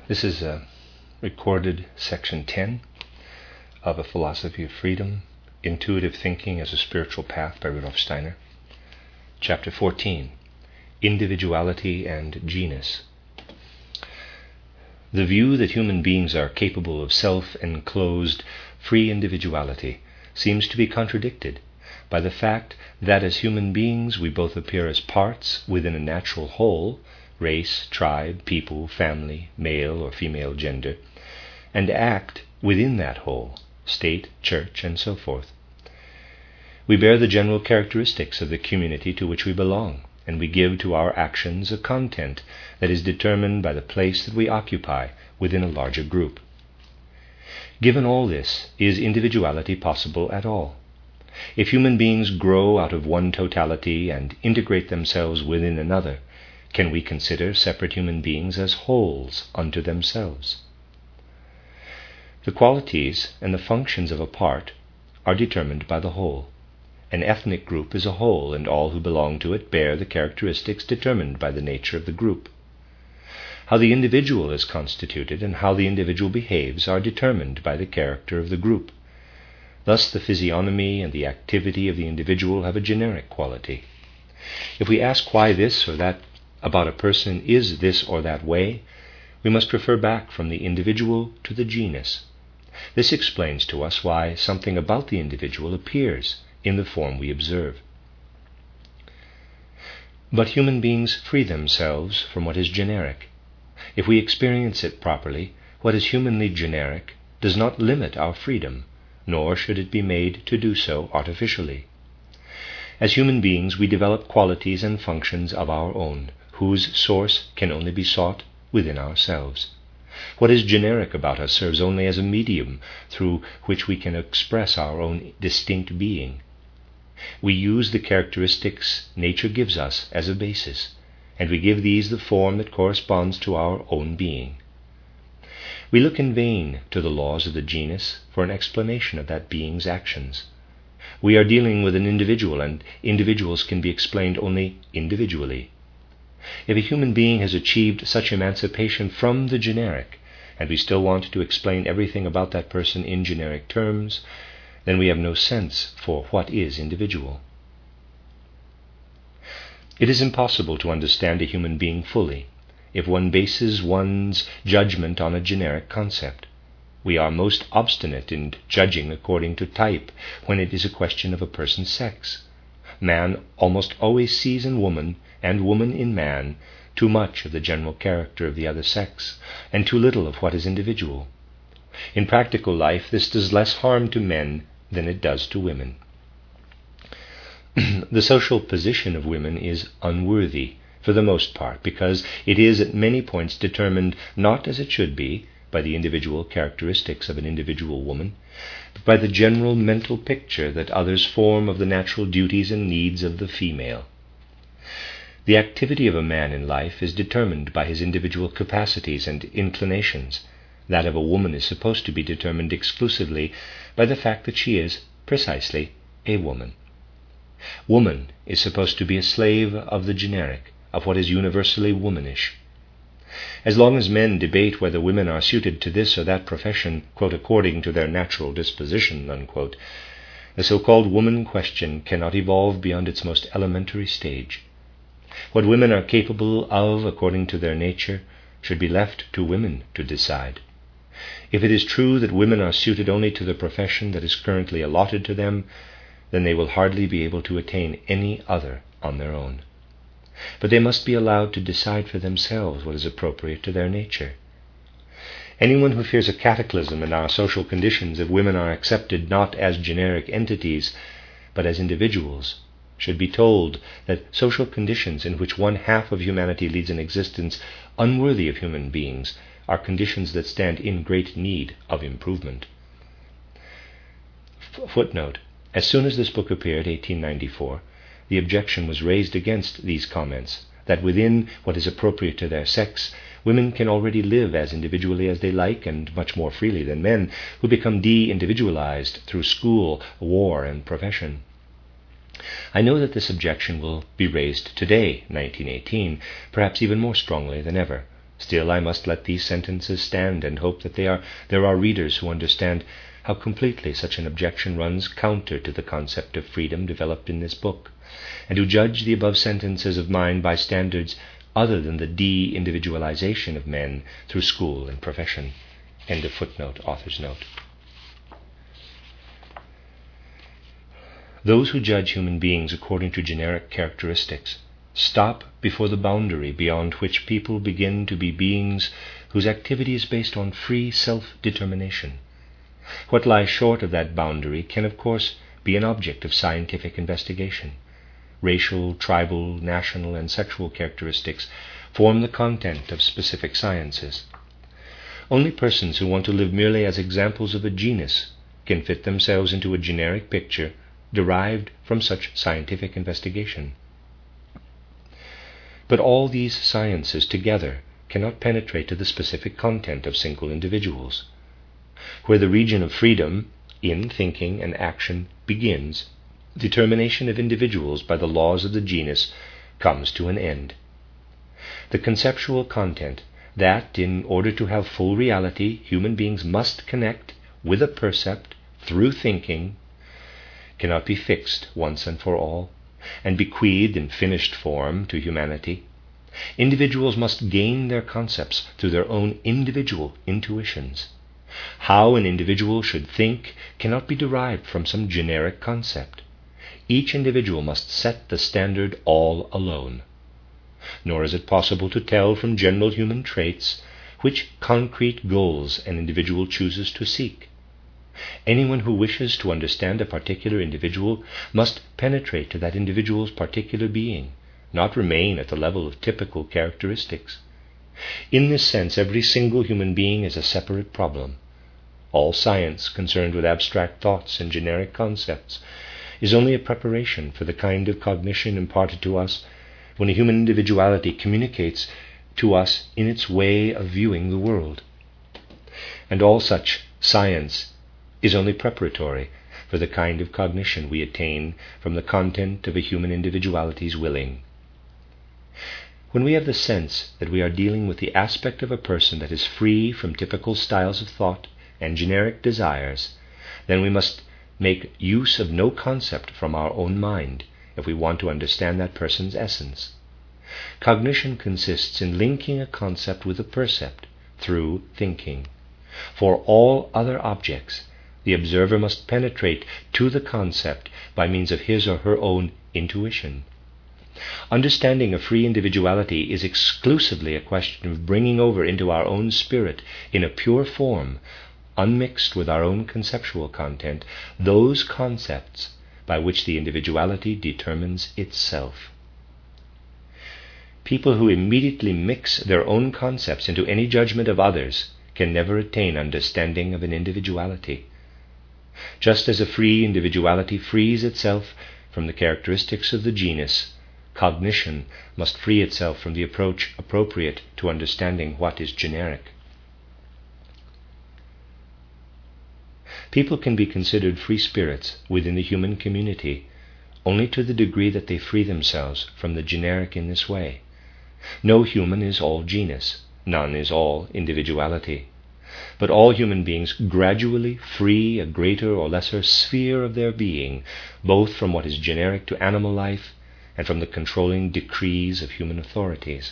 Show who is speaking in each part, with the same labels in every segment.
Speaker 1: This is recorded section 10 of A Philosophy of Freedom, Intuitive Thinking as a Spiritual Path by Rudolf Steiner. Chapter 14, Individuality and Genus. The view that human beings are capable of self-enclosed, free individuality seems to be contradicted by the fact that as human beings we both appear as parts within a natural whole, race, tribe, people, family, male or female gender, and act within that whole, state, church, and so forth. We bear the general characteristics of the community to which we belong, and we give to our actions a content that is determined by the place that we occupy within a larger group. Given all this, is individuality possible at all? If human beings grow out of one totality and integrate themselves within another, can we consider separate human beings as wholes unto themselves? The qualities and the functions of a part are determined by the whole. An ethnic group is a whole, and all who belong to it bear the characteristics determined by the nature of the group. How the individual is constituted and how the individual behaves are determined by the character of the group. Thus the physiognomy and the activity of the individual have a generic quality. If we ask why this or that about a person is this or that way, we must refer back from the individual to the genus. This explains to us why something about the individual appears in the form we observe. But human beings free themselves from what is generic. If we experience it properly, what is humanly generic does not limit our freedom, nor should it be made to do so artificially. As human beings, we develop qualities and functions of our own, whose source can only be sought within ourselves. What is generic about us serves only as a medium through which we can express our own distinct being. We use the characteristics nature gives us as a basis, and we give these the form that corresponds to our own being. We look in vain to the laws of the genus for an explanation of that being's actions. We are dealing with an individual, and individuals can be explained only individually. If a human being has achieved such emancipation from the generic, and we still want to explain everything about that person in generic terms, then we have no sense for what is individual. It is impossible to understand a human being fully if one bases one's judgment on a generic concept. We are most obstinate in judging according to type when it is a question of a person's sex. Man almost always sees in woman, and woman in man, too much of the general character of the other sex, and too little of what is individual. In practical life, this does less harm to men than it does to women. The social position of women is unworthy, for the most part, because it is at many points determined not as it should be by the individual characteristics of an individual woman, but by the general mental picture that others form of the natural duties and needs of the female. The activity of a man in life is determined by his individual capacities and inclinations. That of a woman is supposed to be determined exclusively by the fact that she is, precisely, a woman. Woman is supposed to be a slave of the generic, of what is universally womanish. As long as men debate whether women are suited to this or that profession, quote, according to their natural disposition, unquote, the so-called woman question cannot evolve beyond its most elementary stage. What women are capable of according to their nature should be left to women to decide. If it is true that women are suited only to the profession that is currently allotted to them, then they will hardly be able to attain any other on their own. But they must be allowed to decide for themselves what is appropriate to their nature. Anyone who fears a cataclysm in our social conditions if women are accepted not as generic entities, but as individuals, should be told that social conditions in which one half of humanity leads an existence unworthy of human beings are conditions that stand in great need of improvement. Footnote: as soon as this book appeared, 1894, the objection was raised against these comments, that within what is appropriate to their sex, women can already live as individually as they like and much more freely than men, who become de-individualized through school, war, and profession. I know that this objection will be raised today, 1918, perhaps even more strongly than ever, Still, I must let these sentences stand and hope that there are readers who understand how completely such an objection runs counter to the concept of freedom developed in this book, and who judge the above sentences of mine by standards other than the de-individualization of men through school and profession. End of footnote, author's note. Those who judge human beings according to generic characteristics stop before the boundary beyond which people begin to be beings whose activity is based on free self-determination. What lies short of that boundary can, of course, be an object of scientific investigation. Racial, tribal, national, and sexual characteristics form the content of specific sciences. Only persons who want to live merely as examples of a genus can fit themselves into a generic picture derived from such scientific investigation. But all these sciences together cannot penetrate to the specific content of single individuals. Where the region of freedom in thinking and action begins, determination of individuals by the laws of the genus comes to an end. The conceptual content that, in order to have full reality, human beings must connect with a percept through thinking, cannot be fixed once and for all, and bequeathed in finished form to humanity. Individuals must gain their concepts through their own individual intuitions. How an individual should think cannot be derived from some generic concept. Each individual must set the standard all alone. Nor is it possible to tell from general human traits which concrete goals an individual chooses to seek. Anyone who wishes to understand a particular individual must penetrate to that individual's particular being, not remain at the level of typical characteristics. In this sense, every single human being is a separate problem. All science concerned with abstract thoughts and generic concepts is only a preparation for the kind of cognition imparted to us when a human individuality communicates to us in its way of viewing the world. And all such science is only preparatory for the kind of cognition we attain from the content of a human individuality's willing. When we have the sense that we are dealing with the aspect of a person that is free from typical styles of thought and generic desires, then we must make use of no concept from our own mind if we want to understand that person's essence. Cognition consists in linking a concept with a percept through thinking. For all other objects, the observer must penetrate to the concept by means of his or her own intuition. Understanding a free individuality is exclusively a question of bringing over into our own spirit, in a pure form, unmixed with our own conceptual content, those concepts by which the individuality determines itself. People who immediately mix their own concepts into any judgment of others can never attain understanding of an individuality. Just as a free individuality frees itself from the characteristics of the genus, cognition must free itself from the approach appropriate to understanding what is generic. People can be considered free spirits within the human community only to the degree that they free themselves from the generic in this way. No human is all genus, none is all individuality. But all human beings gradually free a greater or lesser sphere of their being, both from what is generic to animal life and from the controlling decrees of human authorities.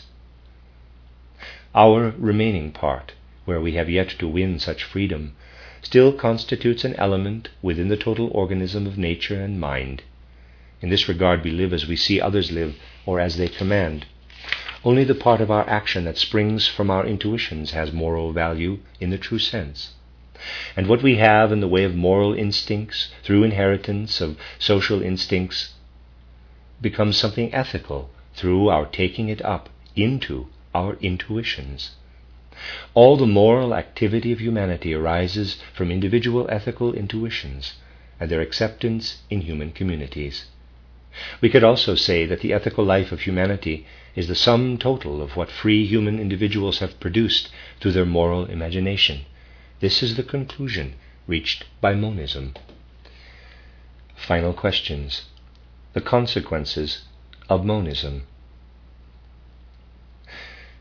Speaker 1: Our remaining part, where we have yet to win such freedom, still constitutes an element within the total organism of nature and mind. In this regard we live as we see others live, or as they command. Only the part of our action that springs from our intuitions has moral value in the true sense. And what we have in the way of moral instincts, through inheritance of social instincts, becomes something ethical through our taking it up into our intuitions. All the moral activity of humanity arises from individual ethical intuitions and their acceptance in human communities. We could also say that the ethical life of humanity is the sum total of what free human individuals have produced through their moral imagination. This is the conclusion reached by monism. Final questions. The consequences of monism.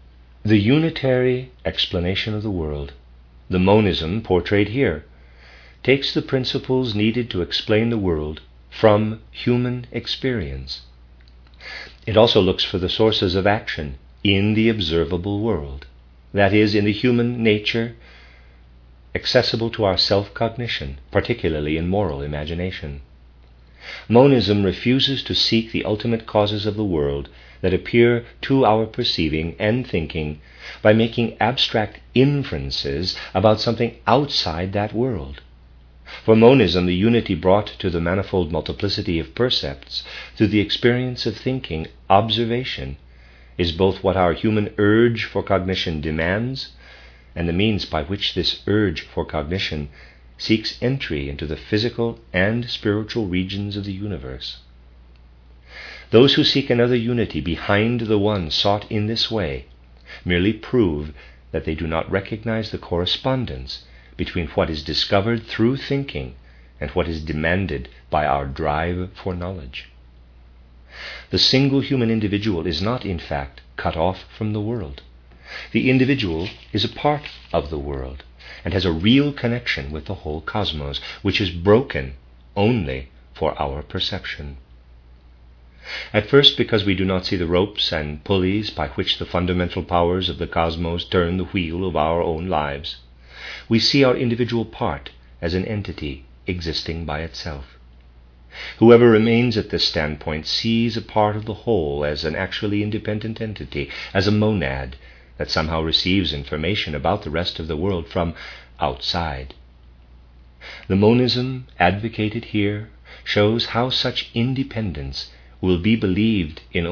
Speaker 1: The unitary explanation of the world, the monism portrayed here, takes the principles needed to explain the world from human experience. It also looks for the sources of action in the observable world, that is, in the human nature accessible to our self-cognition, particularly in moral imagination. Monism refuses to seek the ultimate causes of the world that appear to our perceiving and thinking by making abstract inferences about something outside that world. For monism, the unity brought to the manifold multiplicity of percepts through the experience of thinking, observation, is both what our human urge for cognition demands and the means by which this urge for cognition seeks entry into the physical and spiritual regions of the universe. Those who seek another unity behind the one sought in this way merely prove that they do not recognize the correspondence between what is discovered through thinking and what is demanded by our drive for knowledge. The single human individual is not, in fact, cut off from the world. The individual is a part of the world and has a real connection with the whole cosmos, which is broken only for our perception. At first, because we do not see the ropes and pulleys by which the fundamental powers of the cosmos turn the wheel of our own lives, we see our individual part as an entity existing by itself. Whoever remains at this standpoint sees a part of the whole as an actually independent entity, as a monad that somehow receives information about the rest of the world from outside. The monism advocated here shows how such independence will be believed in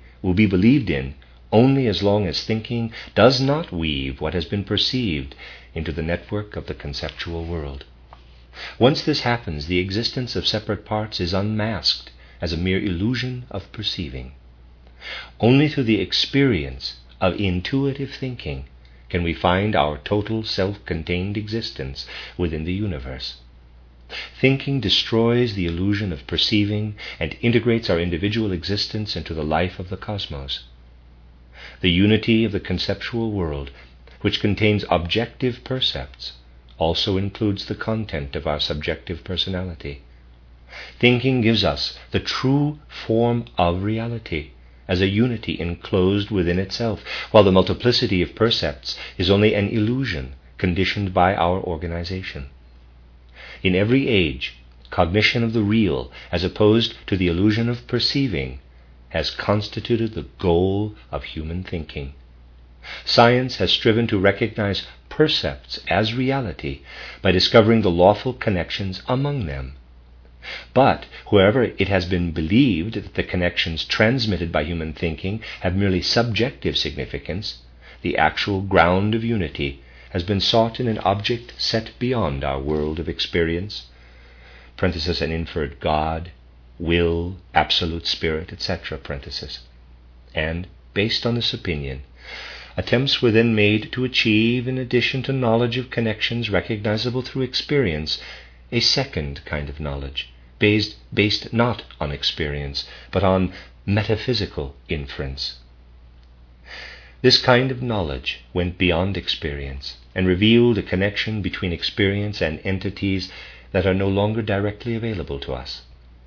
Speaker 1: only as long as thinking does not weave what has been perceived into the network of the conceptual world. Once this happens, the existence of separate parts is unmasked as a mere illusion of perceiving. Only through the experience of intuitive thinking can we find our total self-contained existence within the universe. Thinking destroys the illusion of perceiving and integrates our individual existence into the life of the cosmos. The unity of the conceptual world, which contains objective percepts, also includes the content of our subjective personality. Thinking gives us the true form of reality as a unity enclosed within itself, while the multiplicity of percepts is only an illusion conditioned by our organization. In every age, cognition of the real, as opposed to the illusion of perceiving, has constituted the goal of human thinking. Science has striven to recognize percepts as reality by discovering the lawful connections among them. But wherever it has been believed that the connections transmitted by human thinking have merely subjective significance, the actual ground of unity has been sought in an object set beyond our world of experience, (an inferred God, will, absolute spirit, etc.), and, based on this opinion, attempts were then made to achieve, in addition to knowledge of connections recognizable through experience, a second kind of knowledge, based not on experience, but on metaphysical inference. This kind of knowledge went beyond experience and revealed a connection between experience and entities that are no longer directly available to us.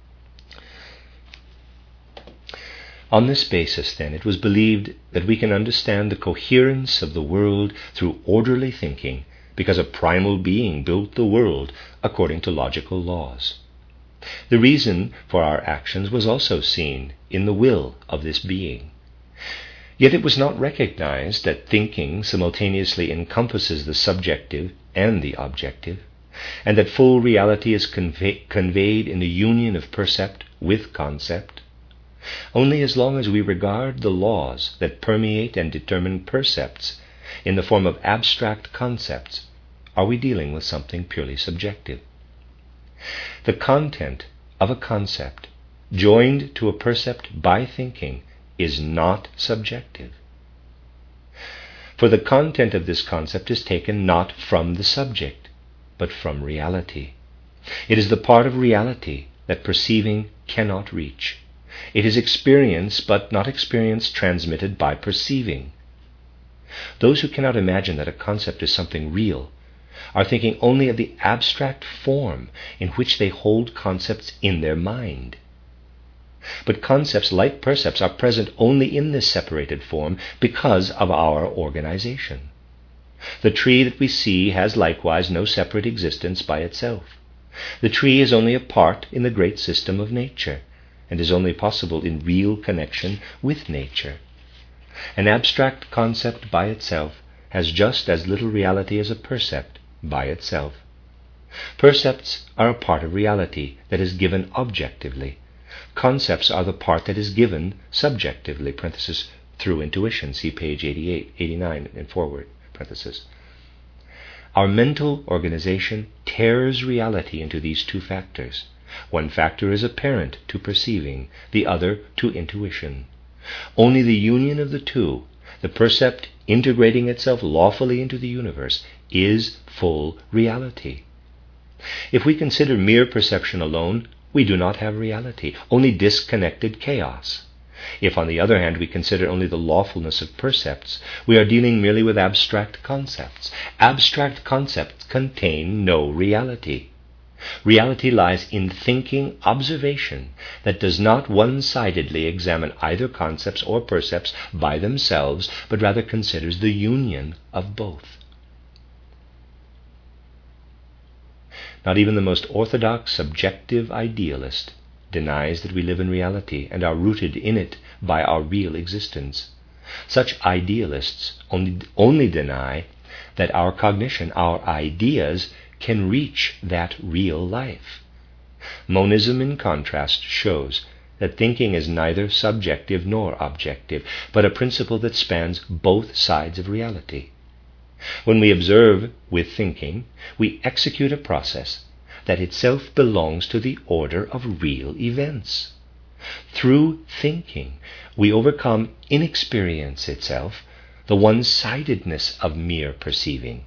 Speaker 1: On this basis, then, it was believed that we can understand the coherence of the world through orderly thinking, because a primal being built the world according to logical laws. The reason for our actions was also seen in the will of this being. Yet it was not recognized that thinking simultaneously encompasses the subjective and the objective, and that full reality is conveyed in the union of percept with concept. Only as long as we regard the laws that permeate and determine percepts in the form of abstract concepts are we dealing with something purely subjective. The content of a concept joined to a percept by thinking is not subjective. For the content of this concept is taken not from the subject, but from reality. It is the part of reality that perceiving cannot reach. It is experience, but not experience transmitted by perceiving. Those who cannot imagine that a concept is something real are thinking only of the abstract form in which they hold concepts in their mind. But concepts, like percepts, are present only in this separated form because of our organization. The tree that we see has likewise no separate existence by itself. The tree is only a part in the great system of nature, and is only possible in real connection with nature. An abstract concept by itself has just as little reality as a percept by itself. Percepts are a part of reality that is given objectively. Concepts are the part that is given subjectively, parenthesis, through intuition, see page 88, 89 and forward, parenthesis. Our mental organization tears reality into these two factors. One factor is apparent to perceiving, the other to intuition. Only the union of the two, the percept integrating itself lawfully into the universe, is full reality. If we consider mere perception alone, we do not have reality, only disconnected chaos. If, on the other hand, we consider only the lawfulness of percepts, we are dealing merely with abstract concepts. Abstract concepts contain no reality. Reality lies in thinking observation that does not one-sidedly examine either concepts or percepts by themselves, but rather considers the union of both. Not even the most orthodox subjective idealist denies that we live in reality and are rooted in it by our real existence. Such idealists only deny that our cognition, our ideas, can reach that real life. Monism, in contrast, shows that thinking is neither subjective nor objective, but a principle that spans both sides of reality. When we observe with thinking, we execute a process that itself belongs to the order of real events. Through thinking, we overcome inexperience itself, the one-sidedness of mere perceiving.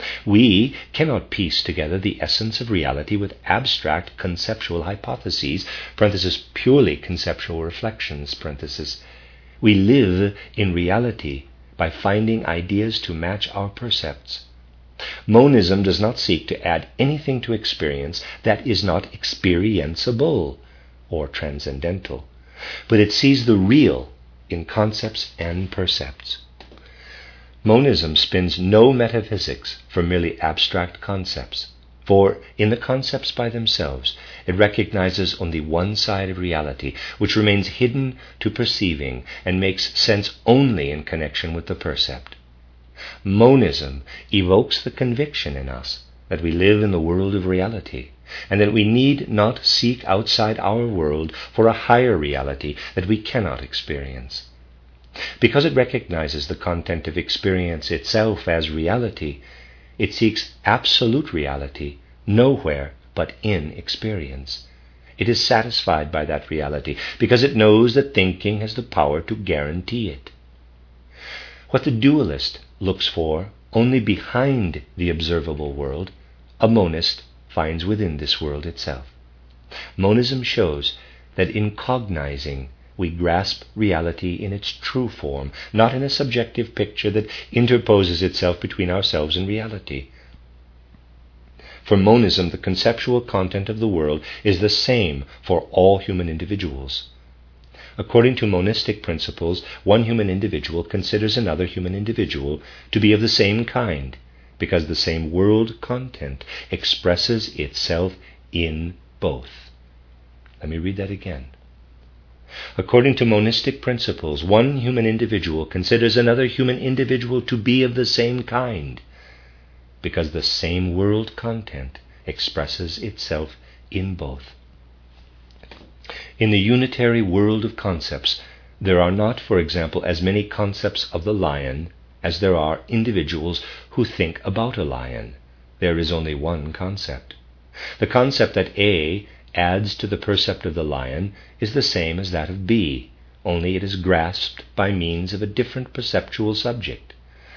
Speaker 1: We cannot piece together the essence of reality with abstract conceptual hypotheses, parenthesis, purely conceptual reflections, parenthesis. We live in reality by finding ideas to match our percepts. Monism does not seek to add anything to experience that is not experienceable or transcendental, but it sees the real in concepts and percepts. Monism spins no metaphysics for merely abstract concepts, for in the concepts by themselves it recognizes only one side of reality, which remains hidden to perceiving and makes sense only in connection with the percept. Monism evokes the conviction in us that we live in the world of reality, and that we need not seek outside our world for a higher reality that we cannot experience. Because it recognizes the content of experience itself as reality, it seeks absolute reality nowhere but in experience. It is satisfied by that reality because it knows that thinking has the power to guarantee it. What the dualist looks for only behind the observable world, a monist finds within this world itself. Monism shows that in cognizing we grasp reality in its true form, not in a subjective picture that interposes itself between ourselves and reality. For monism, the conceptual content of the world is the same for all human individuals. According to monistic principles, one human individual considers another human individual to be of the same kind, because the same world content expresses itself in both. Let me read that again. According to monistic principles, one human individual considers another human individual to be of the same kind, because the same world content expresses itself in both. In the unitary world of concepts, there are not, for example, as many concepts of the lion as there are individuals who think about a lion. There is only one concept. The concept that A adds to the percept of the lion is the same as that of B, only it is grasped by means of a different perceptual subject.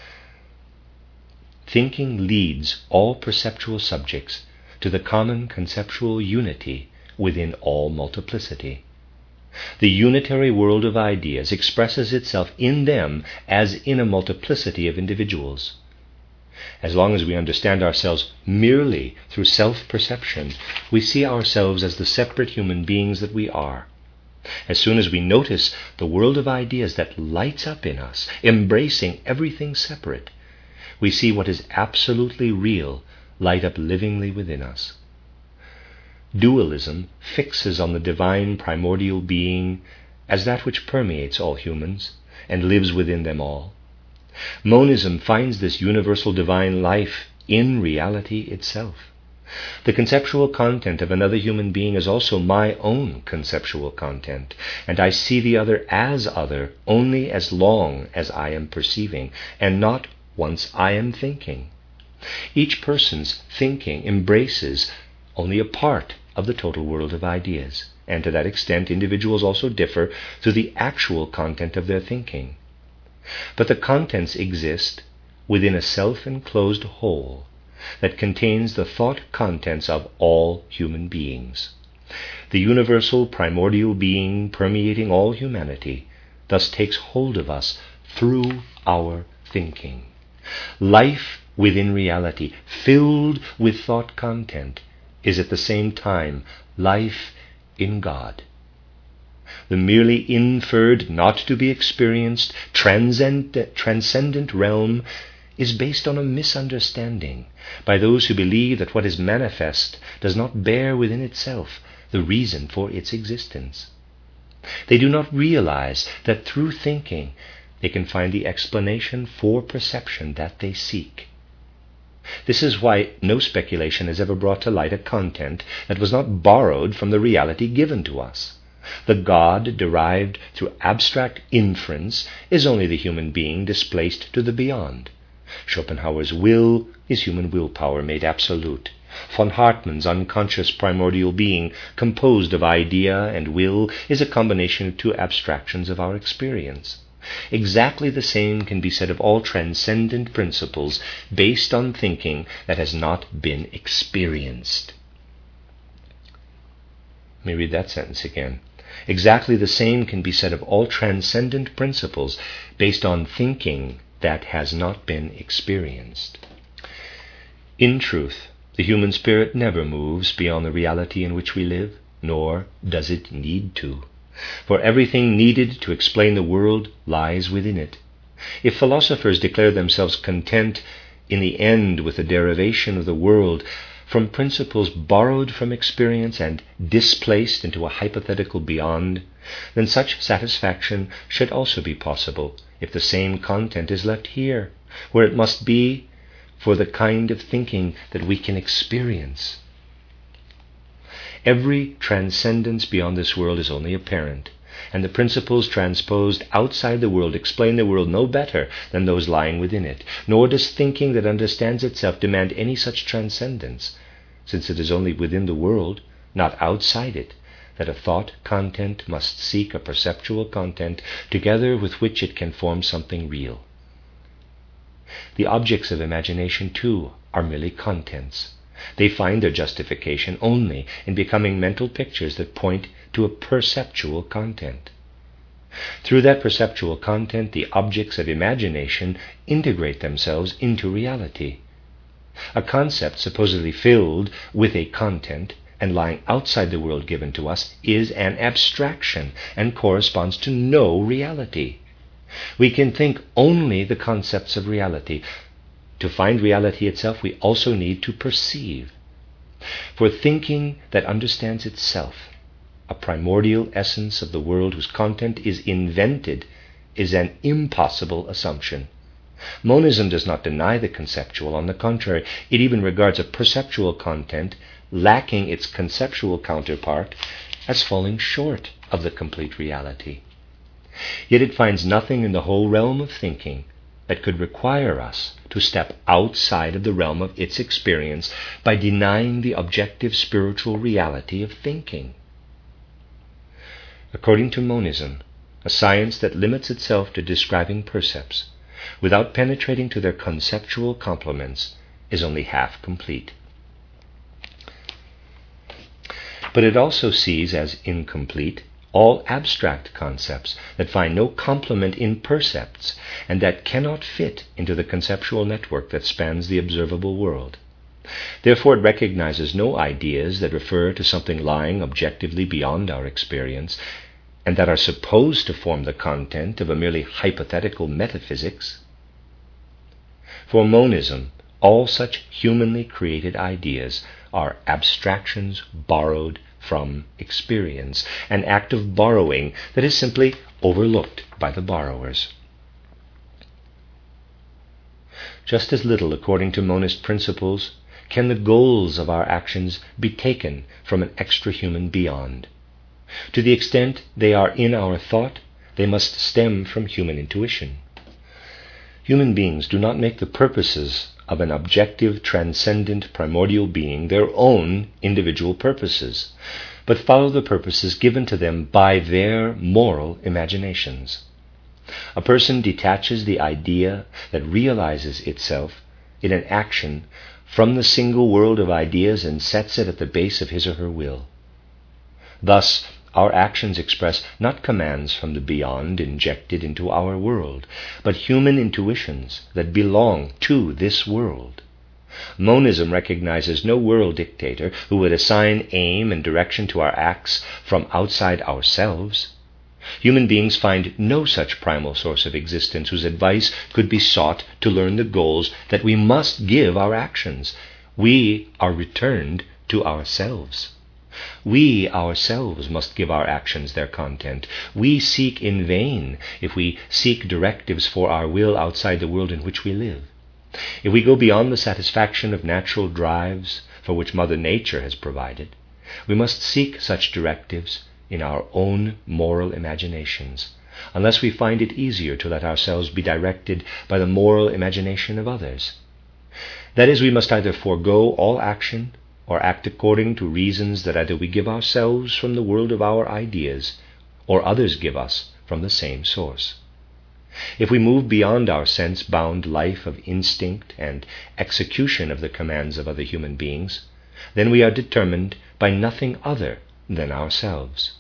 Speaker 1: Thinking leads all perceptual subjects to the common conceptual unity within all multiplicity. The unitary world of ideas expresses itself in them as in a multiplicity of individuals. As long as we understand ourselves merely through self-perception, we see ourselves as the separate human beings that we are. As soon as we notice the world of ideas that lights up in us, embracing everything separate, we see what is absolutely real light up livingly within us. Dualism fixes on the divine primordial being as that which permeates all humans and lives within them all. Monism finds this universal divine life in reality itself. The conceptual content of another human being is also my own conceptual content, and I see the other as other only as long as I am perceiving, and not once I am thinking. Each person's thinking embraces only a part of the total world of ideas, and to that extent individuals also differ through the actual content of their thinking. But the contents exist within a self-enclosed whole that contains the thought contents of all human beings. The universal primordial being permeating all humanity thus takes hold of us through our thinking. Life within reality, filled with thought content, is at the same time life in God. The merely inferred, not to be experienced, transcendent realm is based on a misunderstanding by those who believe that what is manifest does not bear within itself the reason for its existence. They do not realize that through thinking they can find the explanation for perception that they seek. This is why no speculation has ever brought to light a content that was not borrowed from the reality given to us. The God derived through abstract inference is only the human being displaced to the beyond. Schopenhauer's will is human willpower made absolute. Von Hartmann's unconscious primordial being, composed of idea and will, is a combination of two abstractions of our experience. Exactly the same can be said of all transcendent principles based on thinking that has not been experienced. Let me read that sentence again. Exactly the same can be said of all transcendent principles based on thinking that has not been experienced. In truth, the human spirit never moves beyond the reality in which we live, nor does it need to. For everything needed to explain the world lies within it. If philosophers declare themselves content in the end with the derivation of the world from principles borrowed from experience and displaced into a hypothetical beyond, then such satisfaction should also be possible if the same content is left here, where it must be for the kind of thinking that we can experience. Every transcendence beyond this world is only apparent, and the principles transposed outside the world explain the world no better than those lying within it, nor does thinking that understands itself demand any such transcendence, since it is only within the world, not outside it, that a thought content must seek a perceptual content together with which it can form something real. The objects of imagination, too, are merely contents. They find their justification only in becoming mental pictures that point to a perceptual content. Through that perceptual content, the objects of imagination integrate themselves into reality. A concept supposedly filled with a content and lying outside the world given to us is an abstraction and corresponds to no reality. We can think only the concepts of reality. To find reality itself, we also need to perceive. For thinking that understands itself, a primordial essence of the world whose content is invented, is an impossible assumption. Monism does not deny the conceptual. On the contrary, it even regards a perceptual content lacking its conceptual counterpart as falling short of the complete reality. Yet it finds nothing in the whole realm of thinking that could require us to step outside of the realm of its experience by denying the objective spiritual reality of thinking. According to monism, a science that limits itself to describing percepts without penetrating to their conceptual complements is only half complete. But it also sees as incomplete all abstract concepts that find no complement in percepts and that cannot fit into the conceptual network that spans the observable world. Therefore, it recognizes no ideas that refer to something lying objectively beyond our experience and that are supposed to form the content of a merely hypothetical metaphysics. For monism, all such humanly created ideas are abstractions borrowed from experience, an act of borrowing that is simply overlooked by the borrowers. Just as little, according to monist principles, can the goals of our actions be taken from an extra-human beyond. To the extent they are in our thought, they must stem from human intuition. Human beings do not make the purposes of an objective, transcendent, primordial being their own individual purposes, but follow the purposes given to them by their moral imaginations. A person detaches the idea that realizes itself in an action from the single world of ideas and sets it at the base of his or her will. Thus, our actions express not commands from the beyond injected into our world, but human intuitions that belong to this world. Monism recognizes no world dictator who would assign aim and direction to our acts from outside ourselves. Human beings find no such primal source of existence whose advice could be sought to learn the goals that we must give our actions. We are returned to ourselves. We ourselves must give our actions their content. We seek in vain if we seek directives for our will outside the world in which we live. If we go beyond the satisfaction of natural drives for which Mother Nature has provided, we must seek such directives in our own moral imaginations, unless we find it easier to let ourselves be directed by the moral imagination of others. That is, we must either forego all action or act according to reasons that either we give ourselves from the world of our ideas or others give us from the same source. If we move beyond our sense-bound life of instinct and execution of the commands of other human beings, then we are determined by nothing other than ourselves.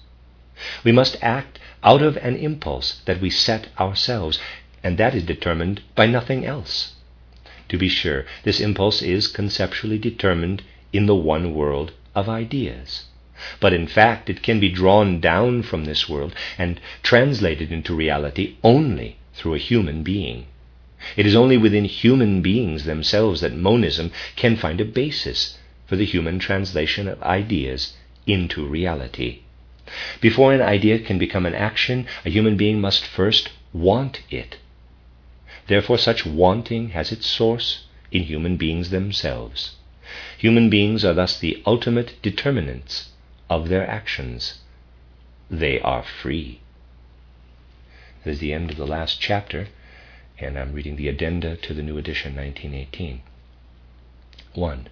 Speaker 1: We must act out of an impulse that we set ourselves, and that is determined by nothing else. To be sure, this impulse is conceptually determined in the one world of ideas. But in fact, it can be drawn down from this world and translated into reality only through a human being. It is only within human beings themselves that monism can find a basis for the human translation of ideas into reality. Before an idea can become an action, a human being must first want it. Therefore, such wanting has its source in human beings themselves. Human beings are thus the ultimate determinants of their actions. They are free. That is the end of the last chapter, and I'm reading the addenda to the new edition, 1918. 1.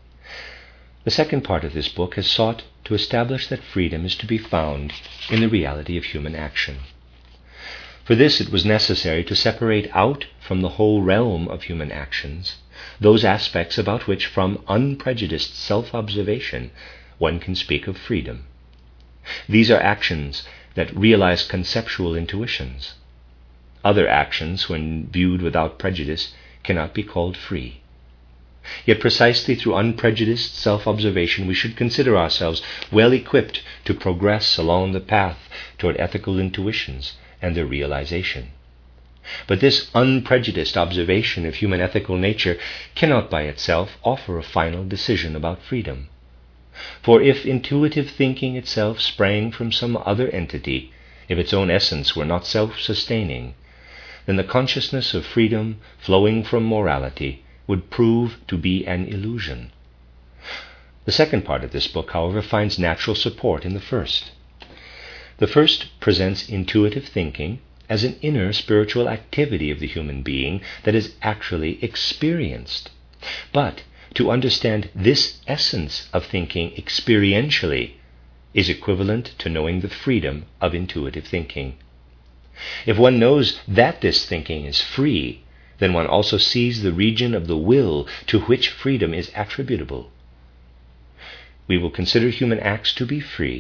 Speaker 1: The second part of this book has sought to establish that freedom is to be found in the reality of human action. For this it was necessary to separate out from the whole realm of human actions those aspects about which, from unprejudiced self-observation, one can speak of freedom. These are actions that realize conceptual intuitions. Other actions, when viewed without prejudice, cannot be called free. Yet precisely through unprejudiced self-observation we should consider ourselves well equipped to progress along the path toward ethical intuitions and their realization. But this unprejudiced observation of human ethical nature cannot by itself offer a final decision about freedom. For if intuitive thinking itself sprang from some other entity, if its own essence were not self-sustaining, then the consciousness of freedom flowing from morality would prove to be an illusion. The second part of this book, however, finds natural support in the first. The first presents intuitive thinking as an inner spiritual activity of the human being that is actually experienced. But to understand this essence of thinking experientially is equivalent to knowing the freedom of intuitive thinking. If one knows that this thinking is free, then one also sees the region of the will to which freedom is attributable. We will consider human acts to be free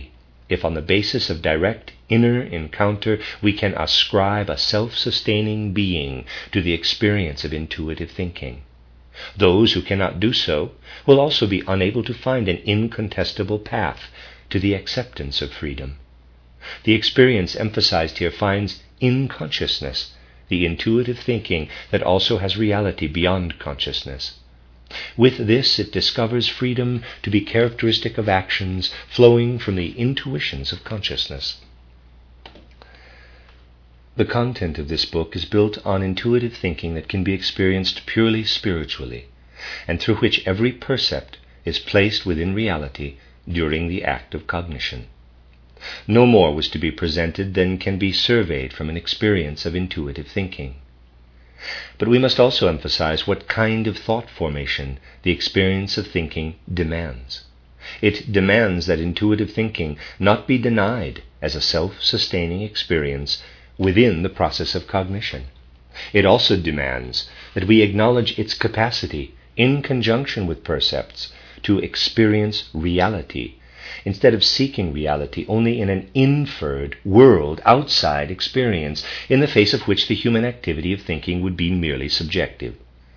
Speaker 1: if on the basis of direct inner encounter we can ascribe a self-sustaining being to the experience of intuitive thinking. Those who cannot do so will also be unable to find an incontestable path to the acceptance of freedom. The experience emphasized here finds in consciousness the intuitive thinking that also has reality beyond consciousness. With this, it discovers freedom to be characteristic of actions flowing from the intuitions of consciousness. The content of this book is built on intuitive thinking that can be experienced purely spiritually, and through which every percept is placed within reality during the act of cognition. No more was to be presented than can be surveyed from an experience of intuitive thinking. But we must also emphasize what kind of thought formation the experience of thinking demands. It demands that intuitive thinking not be denied as a self-sustaining experience within the process of cognition. It also demands that we acknowledge its capacity, in conjunction with percepts, to experience reality, instead of seeking reality only in an inferred world outside experience, in the face of which the human activity of thinking would be merely subjective.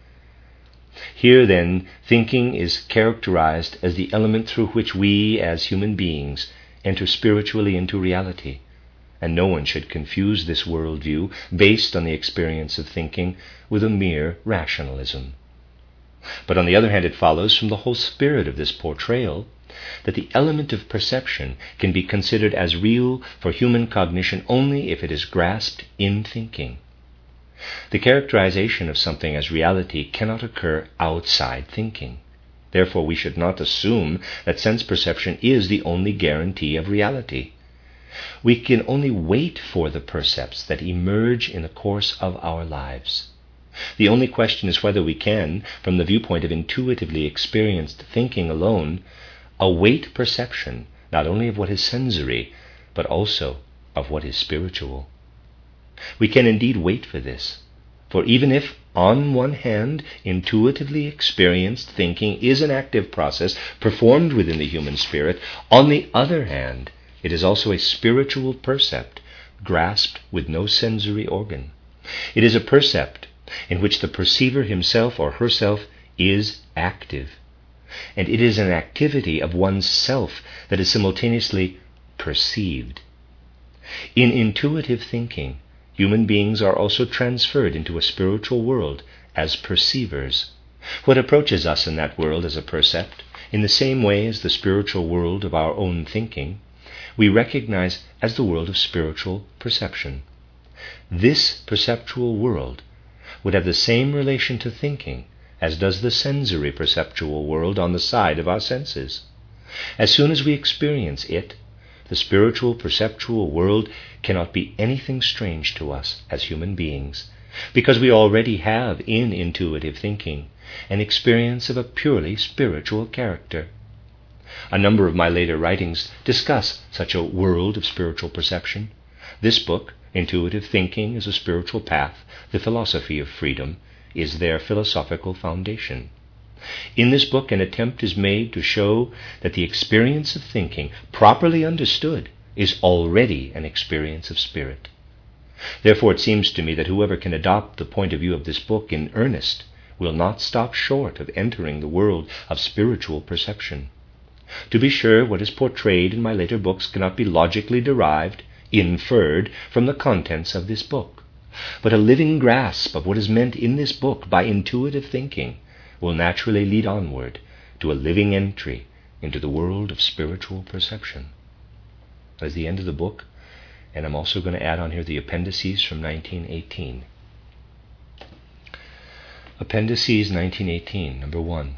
Speaker 1: Here, then, thinking is characterized as the element through which we, as human beings, enter spiritually into reality, and no one should confuse this worldview, based on the experience of thinking, with a mere rationalism. But on the other hand, it follows from the whole spirit of this portrayal that the element of perception can be considered as real for human cognition only if it is grasped in thinking. The characterization of something as reality cannot occur outside thinking. Therefore, we should not assume that sense perception is the only guarantee of reality. We can only wait for the percepts that emerge in the course of our lives. The only question is whether we can, from the viewpoint of intuitively experienced thinking alone, await perception not only of what is sensory, but also of what is spiritual. We can indeed wait for this, for even if, on one hand, intuitively experienced thinking is an active process performed within the human spirit, on the other hand, it is also a spiritual percept grasped with no sensory organ. It is a percept in which the perceiver himself or herself is active, and it is an activity of one's self that is simultaneously perceived. In intuitive thinking, human beings are also transferred into a spiritual world as perceivers. What approaches us in that world as a percept, in the same way as the spiritual world of our own thinking, we recognize as the world of spiritual perception. This perceptual world would have the same relation to thinking as does the sensory perceptual world on the side of our senses. As soon as we experience it, the spiritual perceptual world cannot be anything strange to us as human beings, because we already have in intuitive thinking an experience of a purely spiritual character. A number of my later writings discuss such a world of spiritual perception. This book, Intuitive Thinking as a Spiritual Path, The Philosophy of Freedom, is their philosophical foundation. In this book, an attempt is made to show that the experience of thinking, properly understood, is already an experience of spirit. Therefore, it seems to me that whoever can adopt the point of view of this book in earnest will not stop short of entering the world of spiritual perception. To be sure, what is portrayed in my later books cannot be logically derived, inferred from the contents of this book. But a living grasp of what is meant in this book by intuitive thinking will naturally lead onward to a living entry into the world of spiritual perception. That's the end of the book, and I'm also going to add on here the appendices from 1918. Appendices 1918, number 1.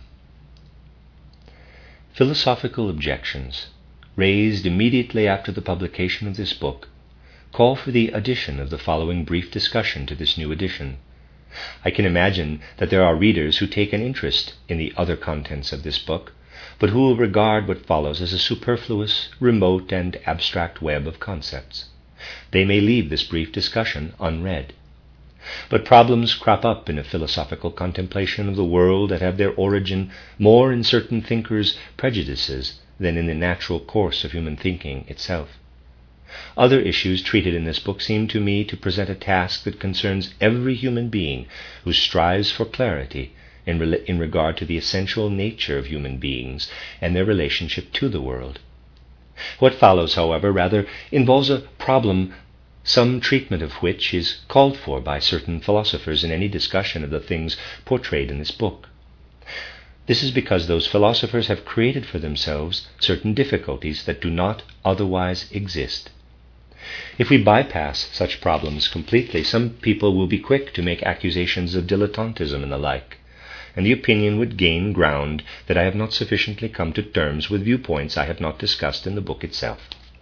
Speaker 1: Philosophical objections raised immediately after the publication of this book call for the addition of the following brief discussion to this new edition. I can imagine that there are readers who take an interest in the other contents of this book, but who will regard what follows as a superfluous, remote, and abstract web of concepts. They may leave this brief discussion unread. But problems crop up in a philosophical contemplation of the world that have their origin more in certain thinkers' prejudices than in the natural course of human thinking itself. Other issues treated in this book seem to me to present a task that concerns every human being who strives for clarity in regard to the essential nature of human beings and their relationship to the world. What follows, however, rather involves a problem some treatment of which is called for by certain philosophers in any discussion of the things portrayed in this book. This is because those philosophers have created for themselves certain difficulties that do not otherwise exist. If we bypass such problems completely, some people will be quick to make accusations of dilettantism and the like, and the opinion would gain ground that I have not sufficiently come to terms with viewpoints I have not discussed in the book itself.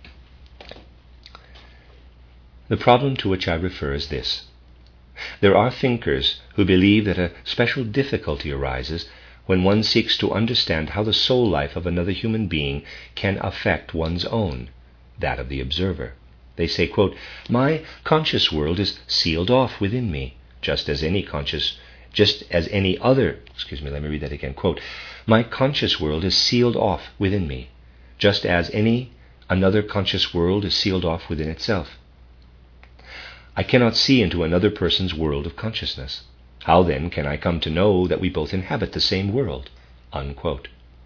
Speaker 1: The problem to which I refer is this. There are thinkers who believe that a special difficulty arises when one seeks to understand how the soul life of another human being can affect one's own, that of the observer. They say, quote, "My conscious world is sealed off within me, just as any other, quote, "My conscious world is sealed off within me, just as any another conscious world is sealed off within itself. I cannot see into another person's world of consciousness. How then can I come to know that we both inhabit the same world?" Unquote.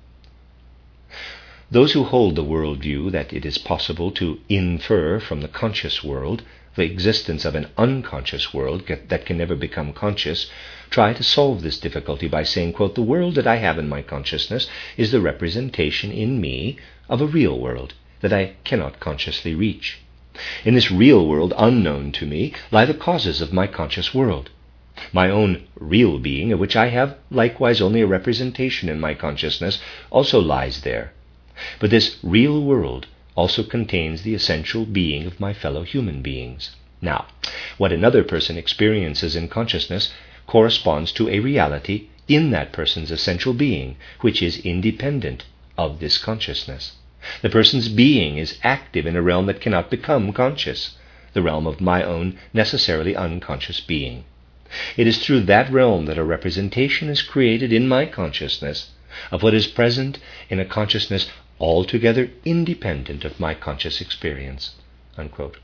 Speaker 1: Those who hold the world view that it is possible to infer from the conscious world the existence of an unconscious world that can never become conscious try to solve this difficulty by saying, quote, "The world that I have in my consciousness is the representation in me of a real world that I cannot consciously reach. In this real world, unknown to me, lie the causes of my conscious world. My own real being, of which I have likewise only a representation in my consciousness, also lies there. But this real world also contains the essential being of my fellow human beings. Now, what another person experiences in consciousness corresponds to a reality in that person's essential being, which is independent of this consciousness. The person's being is active in a realm that cannot become conscious, the realm of my own necessarily unconscious being. It is through that realm that a representation is created in my consciousness of what is present in a consciousness altogether independent of my conscious experience." Unquote.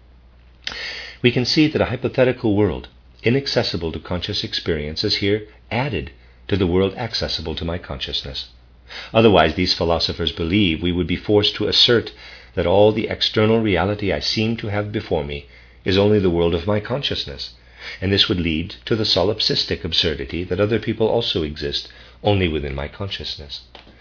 Speaker 1: We can see that a hypothetical world inaccessible to conscious experience is here added to the world accessible to my consciousness. Otherwise, these philosophers believe we would be forced to assert that all the external reality I seem to have before me is only the world of my consciousness, and this would lead to the solipsistic absurdity that other people also exist only within my consciousness.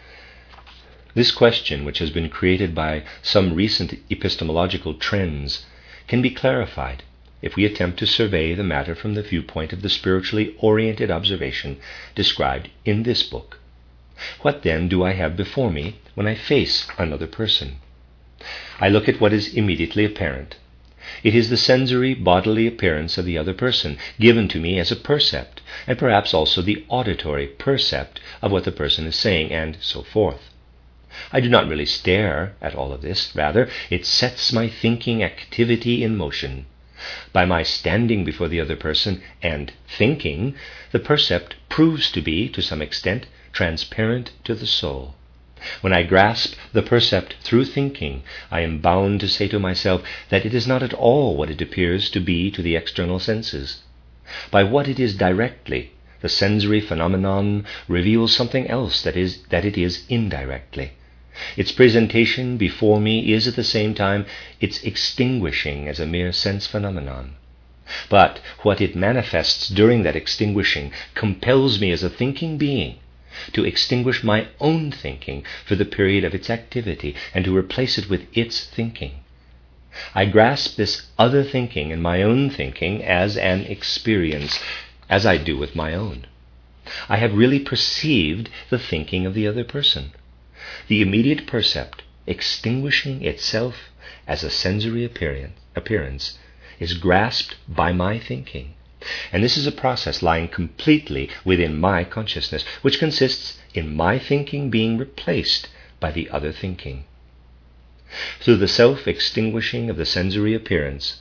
Speaker 1: This question, which has been created by some recent epistemological trends, can be clarified if we attempt to survey the matter from the viewpoint of the spiritually oriented observation described in this book. What then do I have before me when I face another person? I look at what is immediately apparent. It is the sensory bodily appearance of the other person, given to me as a percept, and perhaps also the auditory percept of what the person is saying, and so forth. I do not really stare at all of this. Rather, it sets my thinking activity in motion. By my standing before the other person and thinking, the percept proves to be, to some extent, transparent to the soul. When I grasp the percept through thinking, I am bound to say to myself that it is not at all what it appears to be to the external senses. By what it is directly, the sensory phenomenon reveals something else that it is indirectly. Its presentation before me is at the same time its extinguishing as a mere sense phenomenon. But what it manifests during that extinguishing compels me as a thinking being to extinguish my own thinking for the period of its activity and to replace it with its thinking. I grasp this other thinking and my own thinking as an experience, as I do with my own. I have really perceived the thinking of the other person. The immediate percept, extinguishing itself as a sensory appearance, is grasped by my thinking. And this is a process lying completely within my consciousness, which consists in my thinking being replaced by the other thinking. Through the self-extinguishing of the sensory appearance,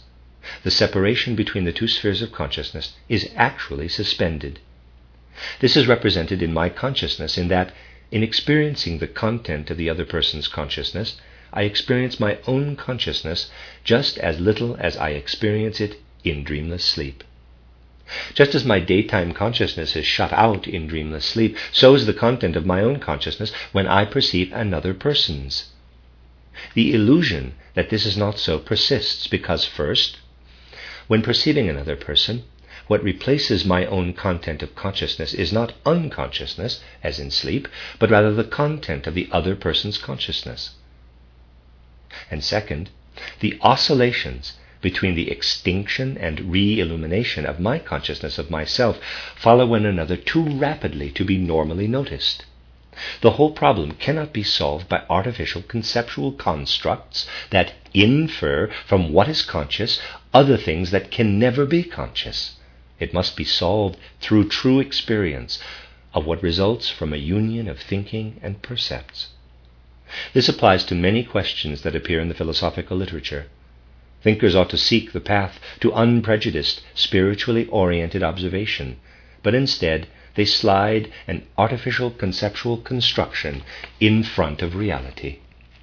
Speaker 1: The separation between the two spheres of consciousness is actually suspended. This is represented in my consciousness in that, in experiencing the content of the other person's consciousness, I experience my own consciousness just as little as I experience it in dreamless sleep. Just as my daytime consciousness is shut out in dreamless sleep, so is the content of my own consciousness when I perceive another person's. The illusion that this is not so persists because, first, when perceiving another person, what replaces my own content of consciousness is not unconsciousness, as in sleep, but rather the content of the other person's consciousness. And second, the oscillations between the extinction and re-illumination of my consciousness of myself follow one another too rapidly to be normally noticed. The whole problem cannot be solved by artificial conceptual constructs that infer from what is conscious other things that can never be conscious. It must be solved through true experience of what results from a union of thinking and percepts. This applies to many questions that appear in the philosophical literature. Thinkers ought to seek the path to unprejudiced, spiritually oriented observation, but instead they slide an artificial conceptual construction in front of reality.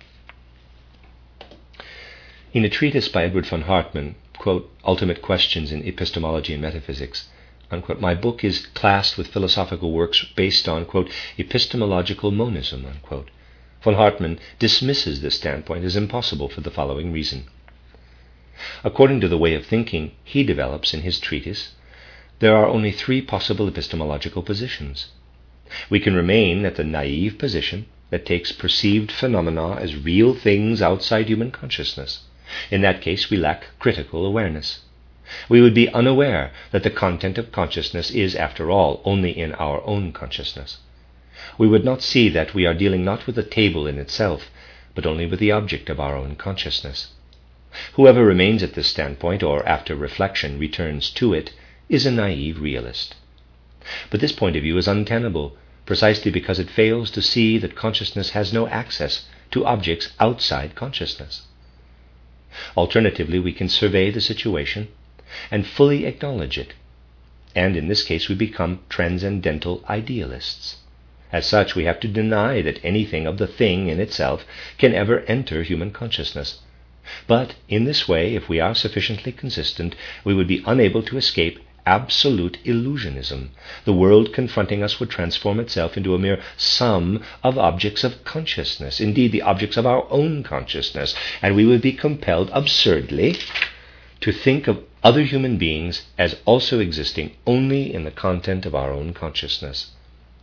Speaker 1: In a treatise by Edward von Hartmann, quote, Ultimate Questions in Epistemology and Metaphysics, unquote, my book is classed with philosophical works based on, quote, epistemological monism, unquote. Von Hartmann dismisses this standpoint as impossible for the following reason. According to the way of thinking he develops in his treatise, there are only three possible epistemological positions. We can remain at the naive position that takes perceived phenomena as real things outside human consciousness. In that case, we lack critical awareness. We would be unaware that the content of consciousness is, after all, only in our own consciousness. We would not see that we are dealing not with the table in itself, but only with the object of our own consciousness. Whoever remains at this standpoint, or after reflection returns to it, is a naive realist. But this point of view is untenable, precisely because it fails to see that consciousness has no access to objects outside consciousness. Alternatively, we can survey the situation and fully acknowledge it, and in this case we become transcendental idealists. As such, we have to deny that anything of the thing in itself can ever enter human consciousness. But in this way, if we are sufficiently consistent, we would be unable to escape absolute illusionism. The world confronting us would transform itself into a mere sum of objects of consciousness, indeed the objects of our own consciousness, and we would be compelled absurdly to think of other human beings as also existing only in the content of our own consciousness.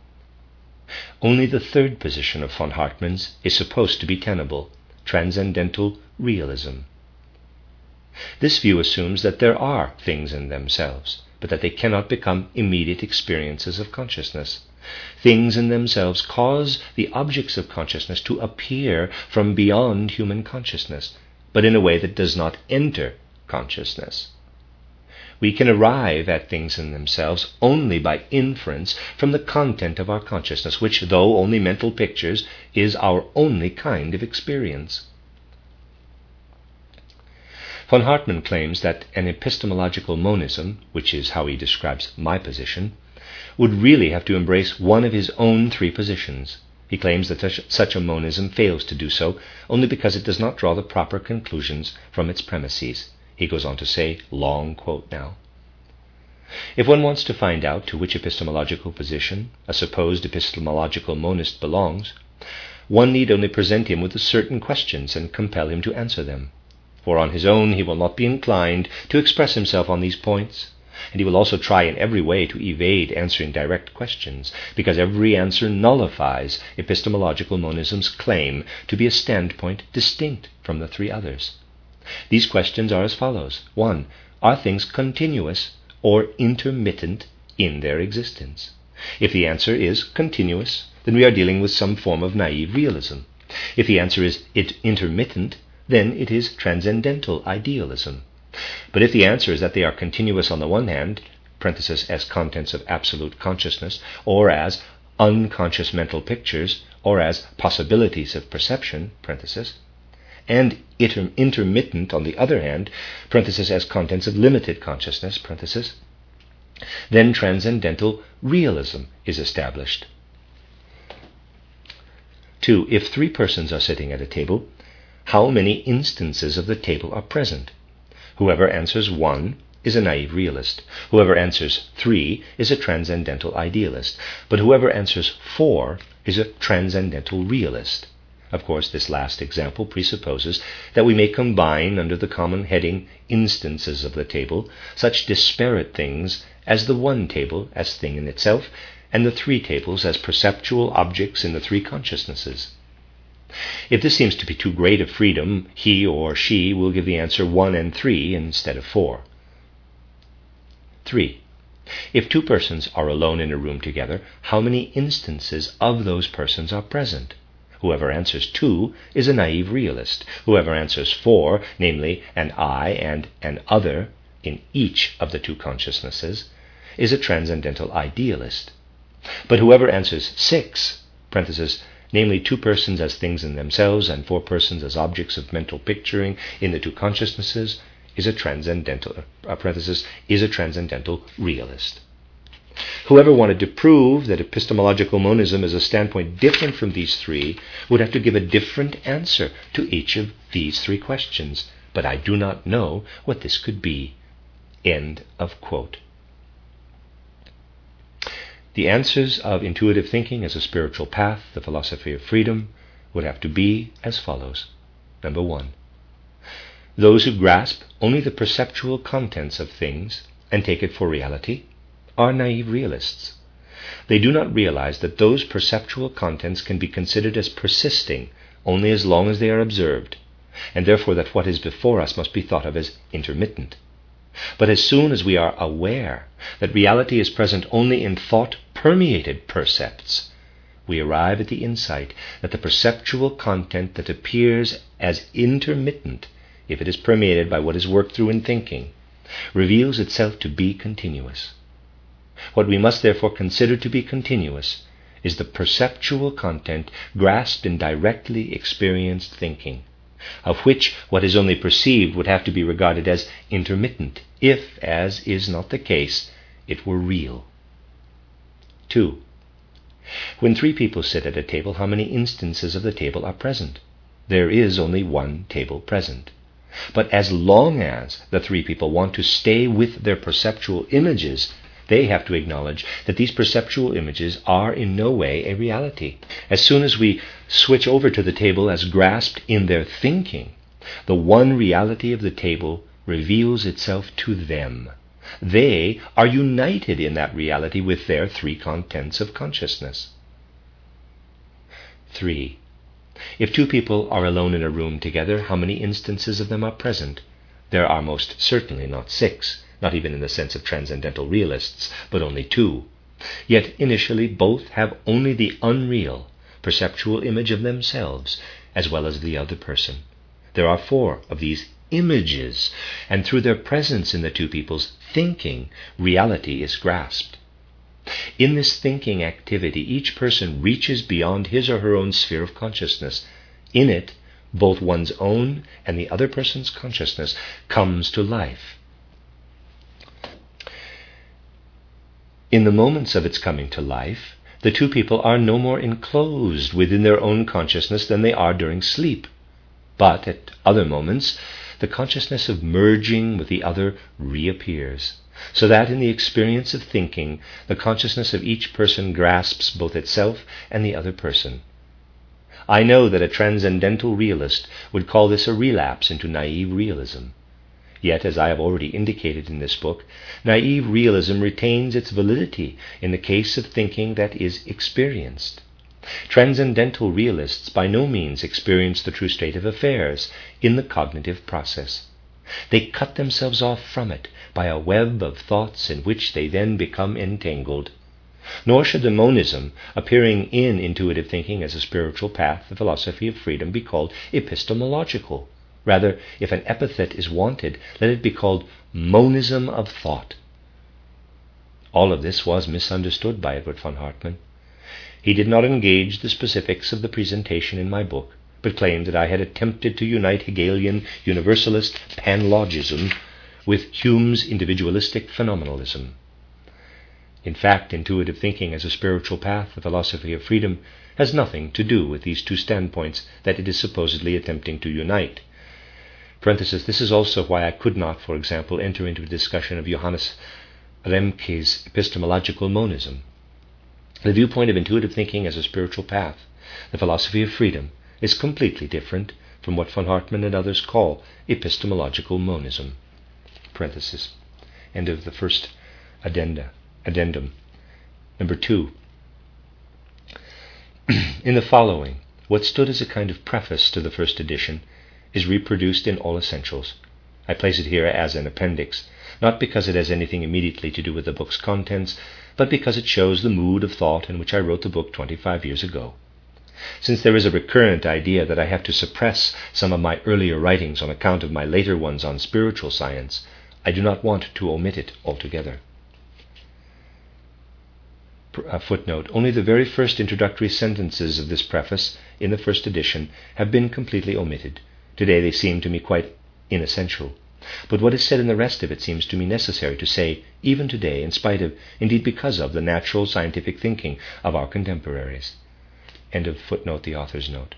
Speaker 1: Only the third position of von Hartmann's is supposed to be tenable, transcendental realism. This view assumes that there are things in themselves, but that they cannot become immediate experiences of consciousness. Things in themselves cause the objects of consciousness to appear from beyond human consciousness, but in a way that does not enter consciousness. We can arrive at things in themselves only by inference from the content of our consciousness, which, though only mental pictures, is our only kind of experience. Von Hartmann claims that an epistemological monism, which is how he describes my position, would really have to embrace one of his own three positions. He claims that such a monism fails to do so only because it does not draw the proper conclusions from its premises. He goes on to say, long quote now, if one wants to find out to which epistemological position a supposed epistemological monist belongs, one need only present him with certain questions and compel him to answer them. For on his own he will not be inclined to express himself on these points, and he will also try in every way to evade answering direct questions, because every answer nullifies epistemological monism's claim to be a standpoint distinct from the three others. These questions are as follows. 1. Are things continuous or intermittent in their existence? If the answer is continuous, then we are dealing with some form of naive realism. If the answer is intermittent, then it is transcendental idealism. But if the answer is that they are continuous on the one hand, parenthesis, as contents of absolute consciousness, or as unconscious mental pictures, or as possibilities of perception, parenthesis, and intermittent, on the other hand, parenthesis, as contents of limited consciousness, parenthesis, then transcendental realism is established. 2. If 3 persons are sitting at a table, how many instances of the table are present? Whoever answers 1 is a naive realist. Whoever answers 3 is a transcendental idealist. But whoever answers 4 is a transcendental realist. Of course, this last example presupposes that we may combine under the common heading instances of the table such disparate things as the 1 table as thing in itself, and the 3 tables as perceptual objects in the 3 consciousnesses. If this seems to be too great a freedom, he or she will give the answer 1 and 3 instead of 4. 3. If 2 persons are alone in a room together, how many instances of those persons are present? Whoever answers 2 is a naive realist. Whoever answers 4, namely an I and an other in each of the 2 consciousnesses, is a transcendental idealist. But whoever answers 6, parenthesis, namely 2 persons as things in themselves and 4 persons as objects of mental picturing in the 2 consciousnesses, is a transcendental realist. Whoever wanted to prove that epistemological monism is a standpoint different from these 3 would have to give a different answer to each of these 3 questions, but I do not know what this could be. End of quote. The answers of intuitive thinking as a spiritual path, the philosophy of freedom, would have to be as follows. Number 1. Those who grasp only the perceptual contents of things and take it for reality are naive realists. They do not realize that those perceptual contents can be considered as persisting only as long as they are observed, and therefore that what is before us must be thought of as intermittent. But as soon as we are aware that reality is present only in thought-permeated percepts, we arrive at the insight that the perceptual content that appears as intermittent, if it is permeated by what is worked through in thinking, reveals itself to be continuous. What we must therefore consider to be continuous is the perceptual content grasped in directly experienced thinking, of which what is only perceived would have to be regarded as intermittent, if, as is not the case, it were real. 2. When 3 people sit at a table, how many instances of the table are present? There is only 1 table present. But as long as the 3 people want to stay with their perceptual images, they have to acknowledge that these perceptual images are in no way a reality. As soon as we switch over to the table as grasped in their thinking, the one reality of the table reveals itself to them. They are united in that reality with their 3 contents of consciousness. 3. If 2 people are alone in a room together, how many instances of them are present? There are most certainly not 6, not even in the sense of transcendental realists, but only 2. Yet initially both have only the unreal, perceptual image of themselves, as well as the other person. There are 4 of these images, and through their presence in the 2 people's thinking, reality is grasped. In this thinking activity, each person reaches beyond his or her own sphere of consciousness. In it, both one's own and the other person's consciousness comes to life. In the moments of its coming to life, the 2 people are no more enclosed within their own consciousness than they are during sleep. But at other moments, the consciousness of merging with the other reappears, so that in the experience of thinking, the consciousness of each person grasps both itself and the other person. I know that a transcendental realist would call this a relapse into naive realism. Yet, as I have already indicated in this book, naive realism retains its validity in the case of thinking that is experienced. Transcendental realists by no means experience the true state of affairs in the cognitive process. They cut themselves off from it by a web of thoughts in which they then become entangled. Nor should the monism appearing in intuitive thinking as a spiritual path, the philosophy of freedom, be called epistemological. Rather, if an epithet is wanted, let it be called monism of thought. All of this was misunderstood by Edward von Hartmann. He did not engage the specifics of the presentation in my book, but claimed that I had attempted to unite Hegelian universalist panlogism with Hume's individualistic phenomenalism. In fact, intuitive thinking as a spiritual path, the philosophy of freedom, has nothing to do with these two standpoints that it is supposedly attempting to unite. Parenthesis, this is also why I could not, for example, enter into a discussion of Johannes Remke's epistemological monism. The viewpoint of intuitive thinking as a spiritual path, the philosophy of freedom, is completely different from what von Hartmann and others call epistemological monism. Parenthesis. End of the first addendum. Number 2. In the following, what stood as a kind of preface to the first edition is reproduced in all essentials. I place it here as an appendix, not because it has anything immediately to do with the book's contents, but because it shows the mood of thought in which I wrote the book 25 years ago. Since there is a recurrent idea that I have to suppress some of my earlier writings on account of my later ones on spiritual science, I do not want to omit it altogether. Footnote, only the very first introductory sentences of this preface in the first edition have been completely omitted. Today they seem to me quite inessential. But what is said in the rest of it seems to me necessary to say, even today, in spite of, indeed because of, the natural scientific thinking of our contemporaries. End of footnote, the author's note.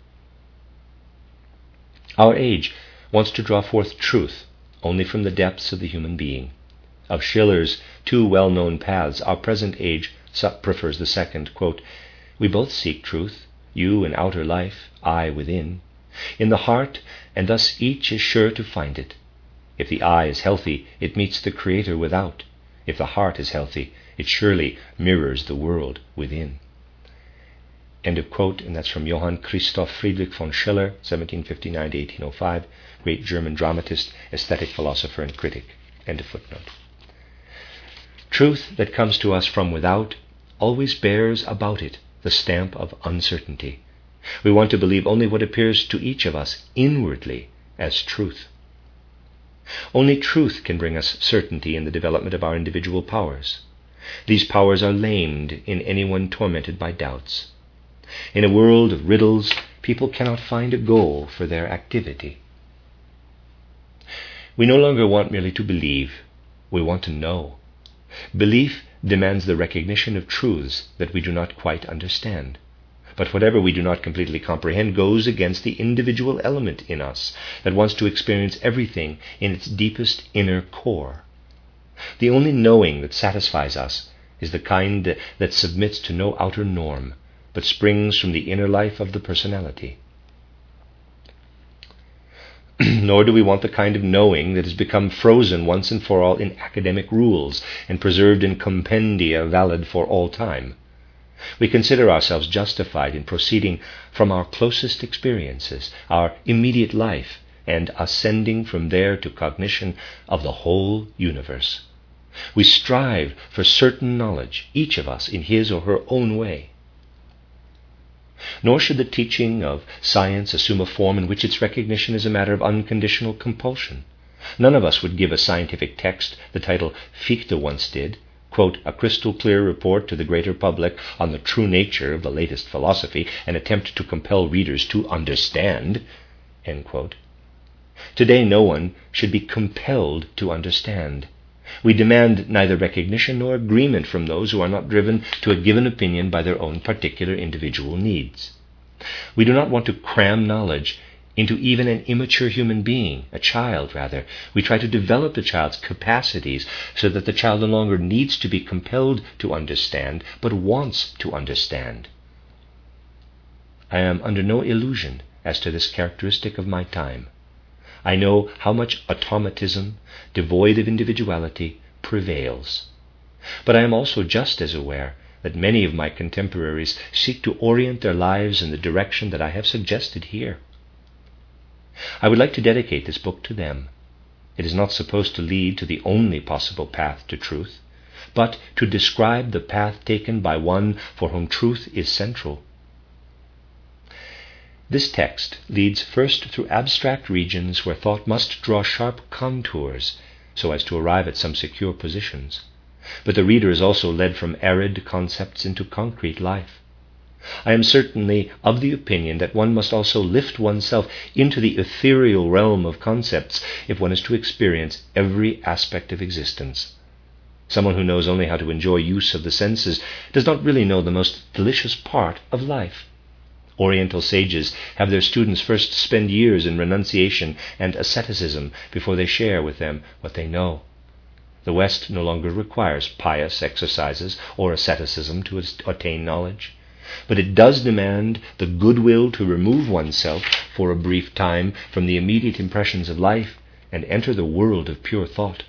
Speaker 1: Our age wants to draw forth truth only from the depths of the human being. Of Schiller's two well-known paths, our present age prefers the second. Quote, we both seek truth, you in outer life, I within, in the heart, and thus each is sure to find it. If the eye is healthy, it meets the Creator without. If the heart is healthy, it surely mirrors the world within. End of quote, and that's from Johann Christoph Friedrich von Schiller, 1759 to 1805, great German dramatist, aesthetic philosopher, and critic. End of footnote. Truth that comes to us from without always bears about it the stamp of uncertainty. We want to believe only what appears to each of us inwardly as truth. Only truth can bring us certainty in the development of our individual powers. These powers are lamed in anyone tormented by doubts. In a world of riddles, people cannot find a goal for their activity. We no longer want merely to believe, we want to know. Belief demands the recognition of truths that we do not quite understand. But whatever we do not completely comprehend goes against the individual element in us that wants to experience everything in its deepest inner core. The only knowing that satisfies us is the kind that submits to no outer norm, but springs from the inner life of the personality. Nor do we want the kind of knowing that has become frozen once and for all in academic rules and preserved in compendia valid for all time. We consider ourselves justified in proceeding from our closest experiences, our immediate life, and ascending from there to cognition of the whole universe. We strive for certain knowledge, each of us in his or her own way. Nor should the teaching of science assume a form in which its recognition is a matter of unconditional compulsion. None of us would give a scientific text the title Fichte once did, quote, a crystal-clear report to the greater public on the true nature of the latest philosophy, and attempt to compel readers to understand, end quote. Today no one should be compelled to understand. We demand neither recognition nor agreement from those who are not driven to a given opinion by their own particular individual needs. We do not want to cram knowledge into even an immature human being, a child rather. We try to develop the child's capacities so that the child no longer needs to be compelled to understand, but wants to understand. I am under no illusion as to this characteristic of my time. I know how much automatism, devoid of individuality, prevails. But I am also just as aware that many of my contemporaries seek to orient their lives in the direction that I have suggested here. I would like to dedicate this book to them. It is not supposed to lead to the only possible path to truth, but to describe the path taken by one for whom truth is central. This text leads first through abstract regions where thought must draw sharp contours so as to arrive at some secure positions. But the reader is also led from arid concepts into concrete life. I am certainly of the opinion that one must also lift oneself into the ethereal realm of concepts if one is to experience every aspect of existence. Someone who knows only how to enjoy use of the senses does not really know the most delicious part of life. Oriental sages have their students first spend years in renunciation and asceticism before they share with them what they know. The West no longer requires pious exercises or asceticism to attain knowledge, but it does demand the goodwill to remove oneself for a brief time from the immediate impressions of life and enter the world of pure thought.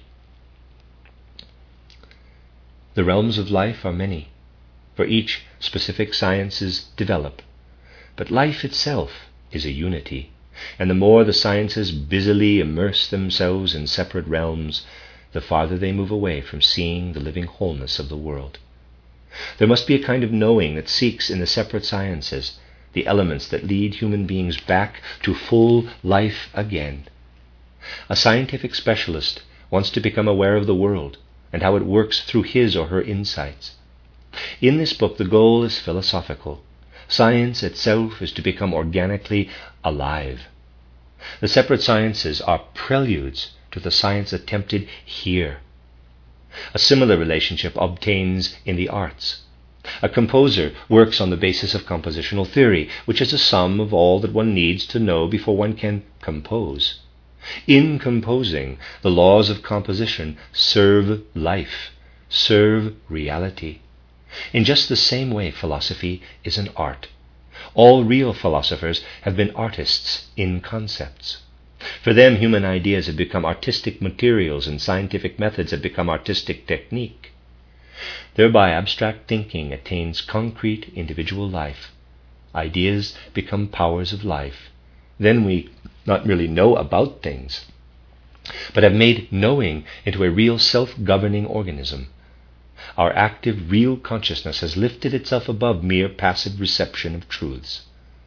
Speaker 1: The realms of life are many, for each specific sciences develop, but life itself is a unity, and the more the sciences busily immerse themselves in separate realms, the farther they move away from seeing the living wholeness of the world. There must be a kind of knowing that seeks in the separate sciences the elements that lead human beings back to full life again. A scientific specialist wants to become aware of the world and how it works through his or her insights. In this book, the goal is philosophical. Science itself is to become organically alive. The separate sciences are preludes to the science attempted here. A similar relationship obtains in the arts. A composer works on the basis of compositional theory, which is a sum of all that one needs to know before one can compose. In composing, the laws of composition serve life, serve reality. In just the same way, philosophy is an art. All real philosophers have been artists in concepts. For them, human ideas have become artistic materials and scientific methods have become artistic technique. Thereby, abstract thinking attains concrete individual life. Ideas become powers of life. Then we not merely know about things, but have made knowing into a real self-governing organism. Our active, real consciousness has lifted itself above mere passive reception of truths.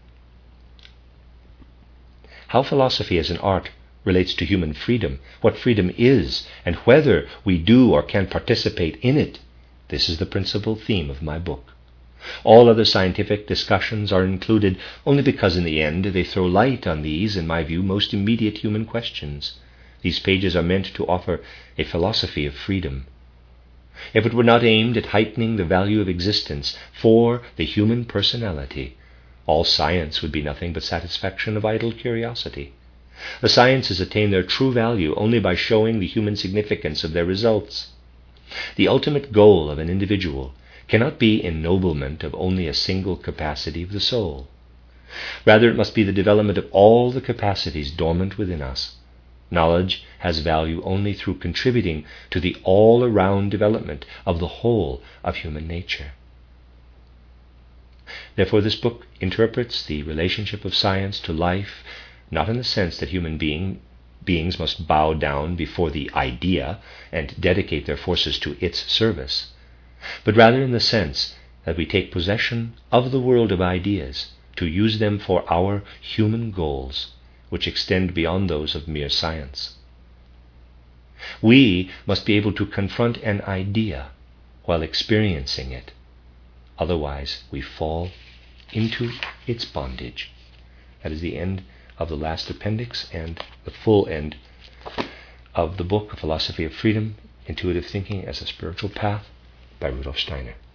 Speaker 1: How philosophy as an art relates to human freedom, what freedom is, and whether we do or can participate in it, this is the principal theme of my book. All other scientific discussions are included only because in the end they throw light on these, in my view, most immediate human questions. These pages are meant to offer a philosophy of freedom. If it were not aimed at heightening the value of existence for the human personality, all science would be nothing but satisfaction of idle curiosity. The sciences attain their true value only by showing the human significance of their results. The ultimate goal of an individual cannot be ennoblement of only a single capacity of the soul. Rather, it must be the development of all the capacities dormant within us. Knowledge has value only through contributing to the all-around development of the whole of human nature. Therefore, this book interprets the relationship of science to life not in the sense that human beings must bow down before the idea and dedicate their forces to its service, but rather in the sense that we take possession of the world of ideas to use them for our human goals, which extend beyond those of mere science. We must be able to confront an idea while experiencing it. Otherwise, we fall into its bondage. That is the end of the last appendix and the full end of the book, A Philosophy of Freedom, Intuitive Thinking as a Spiritual Path, by Rudolf Steiner.